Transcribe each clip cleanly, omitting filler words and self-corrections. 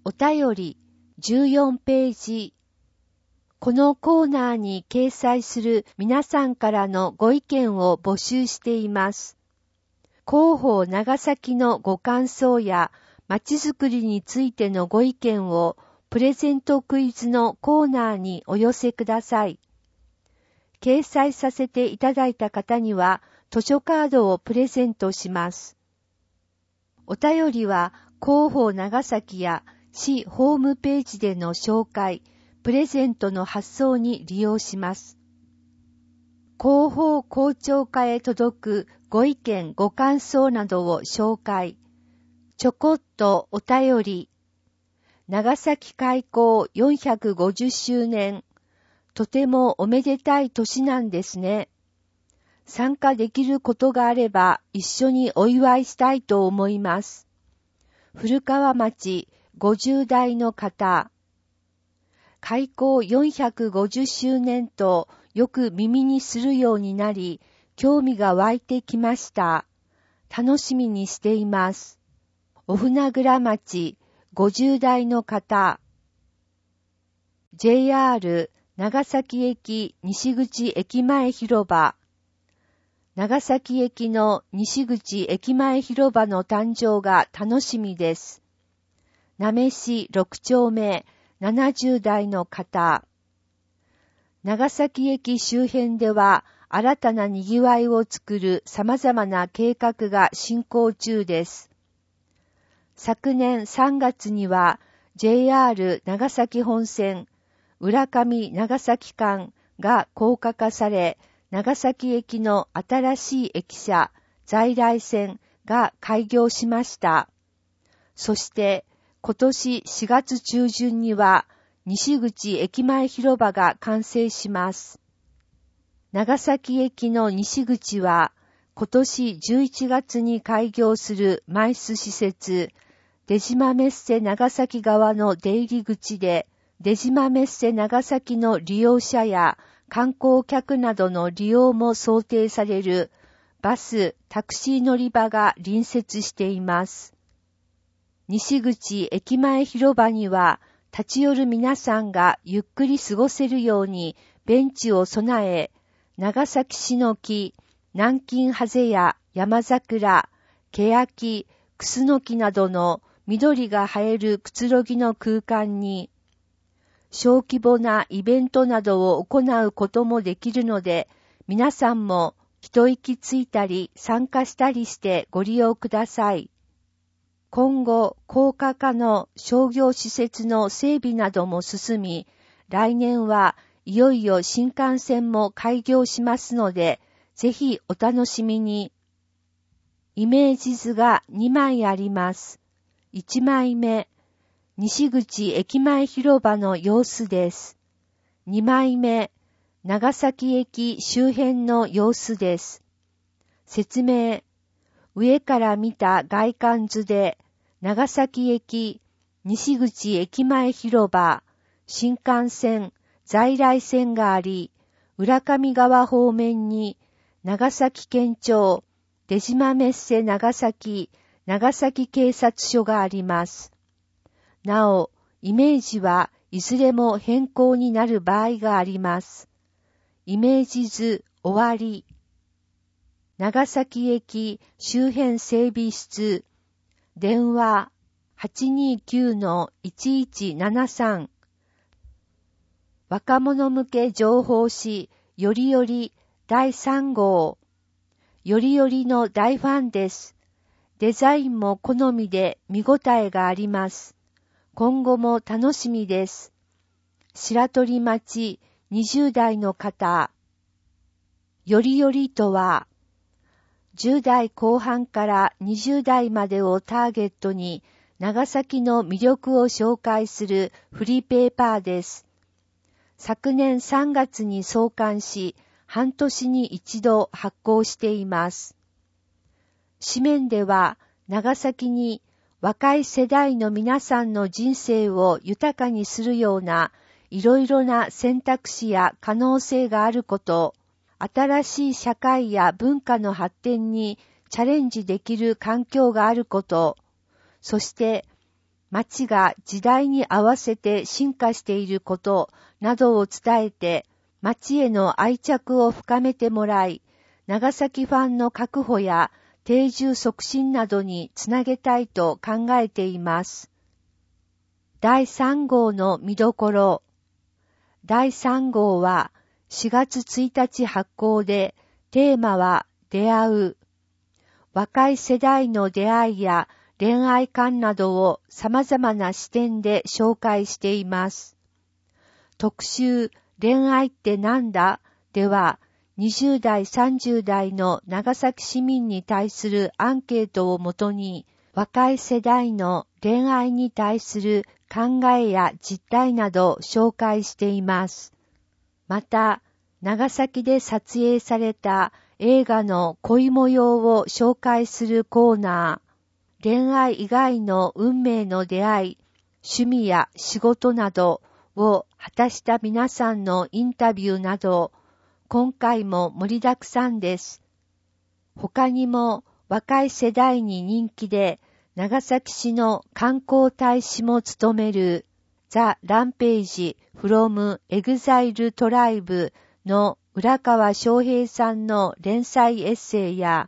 お便り14ページ。このコーナーに掲載する皆さんからのご意見を募集しています。広報長崎のご感想やまちづくりについてのご意見をプレゼントクイズのコーナーにお寄せください。掲載させていただいた方には図書カードをプレゼントします。お便りは広報長崎や市ホームページでの紹介、プレゼントの発送に利用します。広報校長課へ届くご意見ご感想などを紹介。ちょこっとお便り。長崎開港450周年。とてもおめでたい年なんですね。参加できることがあれば一緒にお祝いしたいと思います。古川町50代の方。開港450周年とよく耳にするようになり、興味が湧いてきました。楽しみにしています。お船倉町50代の方。JR 長崎駅西口駅前広場。長崎駅の西口駅前広場の誕生が楽しみです。なめし6丁目70代の方。長崎駅周辺では新たなにぎわいを作る様々な計画が進行中です。昨年3月には JR 長崎本線浦上長崎間が高架化され、長崎駅の新しい駅舎在来線が開業しました。そして今年4月中旬には西口駅前広場が完成します。長崎駅の西口は今年11月に開業するマイス施設出島メッセ長崎側の出入り口で、出島メッセ長崎の利用者や観光客などの利用も想定されるバス・タクシー乗り場が隣接しています。西口駅前広場には立ち寄る皆さんがゆっくり過ごせるようにベンチを備え、長崎市の木、南京ハゼや山桜、ケヤキ、クスノキなどの緑が映えるくつろぎの空間に、小規模なイベントなどを行うこともできるので、皆さんも一息ついたり参加したりしてご利用ください。今後、高架化の商業施設の整備なども進み、来年はいよいよ新幹線も開業しますので、ぜひお楽しみに。イメージ図が2枚あります。1枚目、西口駅前広場の様子です。2枚目、長崎駅周辺の様子です。説明、上から見た外観図で、長崎駅、西口駅前広場、新幹線、在来線があり、浦上側方面に、長崎県庁、出島メッセ長崎、長崎警察署があります。なお、イメージはいずれも変更になる場合があります。イメージ図終わり。長崎駅周辺整備室、電話 829-1173 若者向け情報誌よりより第3号、よりよりの大ファンです。デザインも好みで見応えがあります。今後も楽しみです。白鳥町20代の方。よりよりとは、10代後半から20代までをターゲットに長崎の魅力を紹介するフリーペーパーです。昨年3月に創刊し、半年に一度発行しています。紙面では長崎に若い世代の皆さんの人生を豊かにするようないろいろな選択肢や可能性があること、新しい社会や文化の発展にチャレンジできる環境があること、そして町が時代に合わせて進化していることなどを伝えて、町への愛着を深めてもらい、長崎ファンの確保や定住促進などにつなげたいと考えています。第3号の見どころ。第3号は4月1日発行で、テーマは出会う。若い世代の出会いや恋愛観などを様々な視点で紹介しています。特集恋愛ってなんだでは、20代30代の長崎市民に対するアンケートをもとに、若い世代の恋愛に対する考えや実態などを紹介しています。また、長崎で撮影された映画の恋模様を紹介するコーナー、恋愛以外の運命の出会い、趣味や仕事などを果たした皆さんのインタビューなど、今回も盛りだくさんです。他にも若い世代に人気で、長崎市の観光大使も務めるザ・ランページ from EXILE TRIBE の浦川翔平さんの連載エッセイや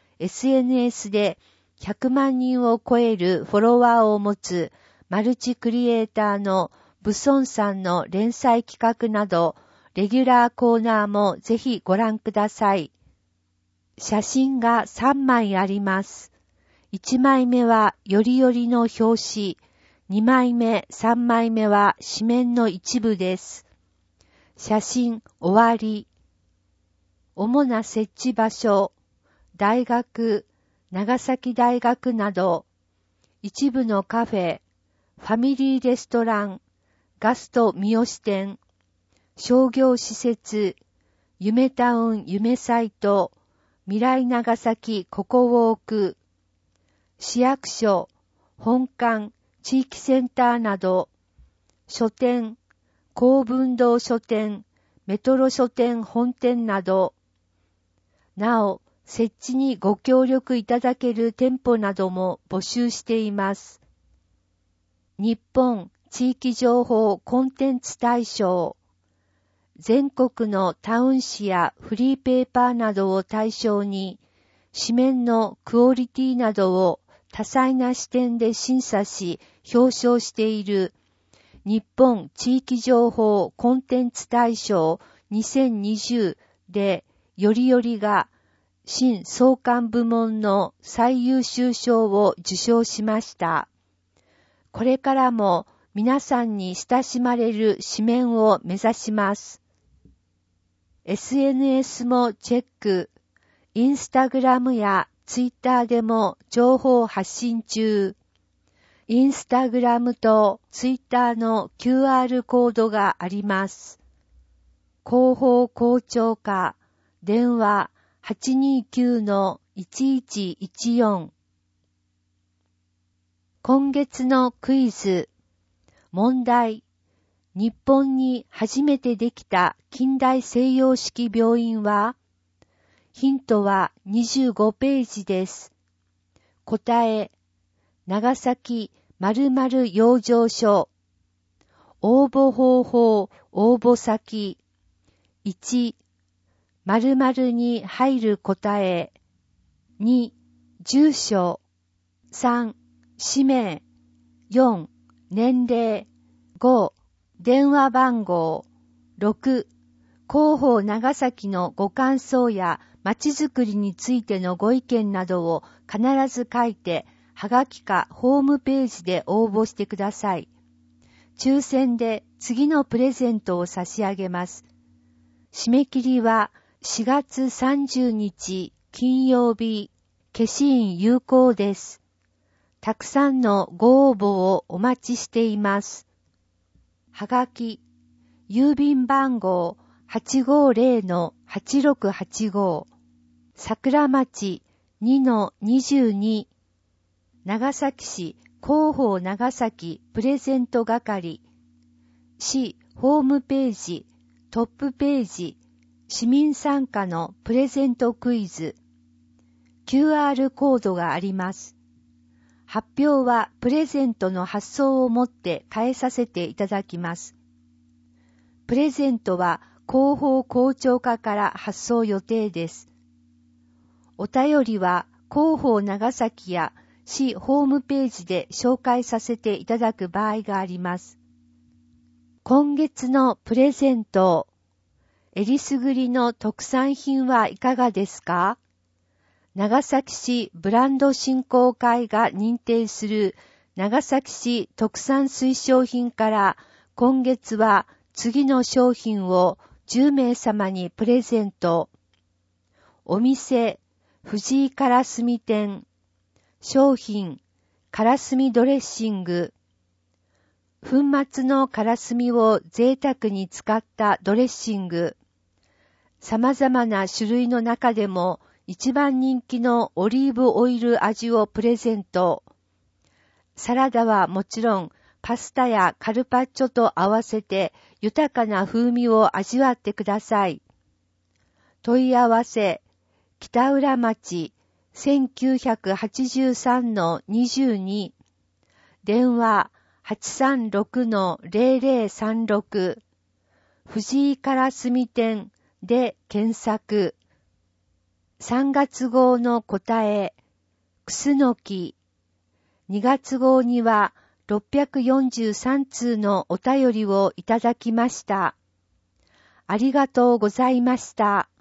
SNS で100万人を超えるフォロワーを持つマルチクリエイターのブソンさんの連載企画などレギュラーコーナーもぜひご覧ください。写真が3枚あります。1枚目はよりよりの表紙、2枚目、3枚目は紙面の一部です。写真終わり。主な設置場所、大学、長崎大学など、一部のカフェ、ファミリーレストラン、ガスト三好店、商業施設、夢タウン夢サイト、未来長崎ココウォーク、市役所、本館、地域センターなど、書店、公文堂書店、メトロ書店本店など、なお、設置にご協力いただける店舗なども募集しています。日本地域情報コンテンツ大賞、全国のタウン誌やフリーペーパーなどを対象に、紙面のクオリティなどを多彩な視点で審査し表彰している日本地域情報コンテンツ大賞2020でよりよりが新創刊部門の最優秀賞を受賞しました。これからも皆さんに親しまれる紙面を目指します。SNS もチェック、インスタグラムやツイッターでも情報発信中。インスタグラムとツイッターの QR コードがあります。広報広聴課、電話 829-1114。今月のクイズ。問題。日本に初めてできた近代西洋式病院は？ヒントは25ページです。答え、長崎〇〇養生所。応募方法、応募先。1、〇〇に入る答え。2、住所。3、氏名。4、年齢。5、電話番号。6、広報長崎のご感想やまちづくりについてのご意見などを必ず書いて、はがきかホームページで応募してください。抽選で次のプレゼントを差し上げます。締め切りは4月30日金曜日、消印有効です。たくさんのご応募をお待ちしています。はがき、郵便番号 850-8685 桜町 2-22 長崎市広報長崎プレゼント係、市ホームページトップページ市民参加のプレゼントクイズ QR コードがあります。 発表はプレゼントの発送をもって変えさせていただきます。プレゼントは広報校長課から発送予定です。お便りは広報長崎や市ホームページで紹介させていただく場合があります。今月のプレゼント、えりすぐりの特産品はいかがですか？長崎市ブランド振興会が認定する長崎市特産推奨品から今月は次の商品を10名様にプレゼント。お店、藤井からすみ店。商品、からすみドレッシング。粉末のからすみを贅沢に使ったドレッシング。様々な種類の中でも一番人気のオリーブオイル味をプレゼント。サラダはもちろんパスタやカルパッチョと合わせて豊かな風味を味わってください。問い合わせ、北浦町 1983-22 電話 836-0036 藤井からすみ店で検索。3月号の答え、クスノキ。2月号には643通のお便りをいただきました。ありがとうございました。